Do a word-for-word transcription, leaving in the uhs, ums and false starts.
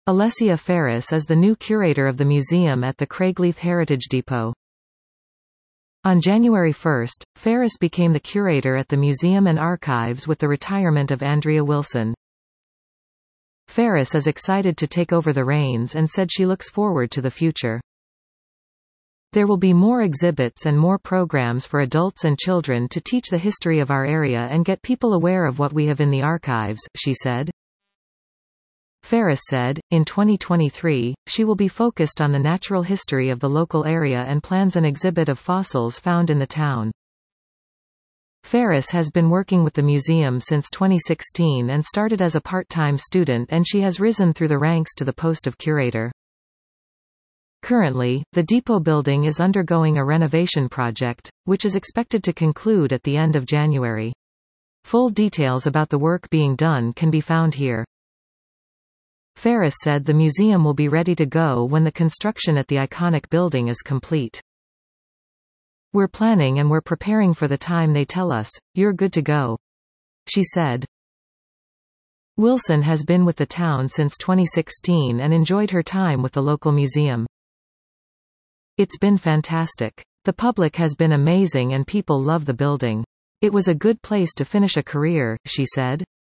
Alessia Ferris is the new curator of the museum at the Craigleith Heritage Depot. On January first, Ferris became the curator at the Museum and Archives with the retirement of Andrea Wilson. Ferris is excited to take over the reins and said she looks forward to the future. There will be more exhibits and more programs for adults and children to teach the history of our area and get people aware of what we have in the archives, she said. Ferris said, in twenty twenty-three, she will be focused on the natural history of the local area and plans an exhibit of fossils found in the town. Ferris has been working with the museum since twenty sixteen and started as a part-time student, and she has risen through the ranks to the post of curator. Currently, the depot building is undergoing a renovation project, which is expected to conclude at the end of January. Full details about the work being done can be found here. Ferris said the museum will be ready to go when the construction at the iconic building is complete. We're planning and we're preparing for the time they tell us, you're good to go, she said. Wilson has been with the town since twenty sixteen and enjoyed her time with the local museum. It's been fantastic. The public has been amazing and people love the building. It was a good place to finish a career, she said.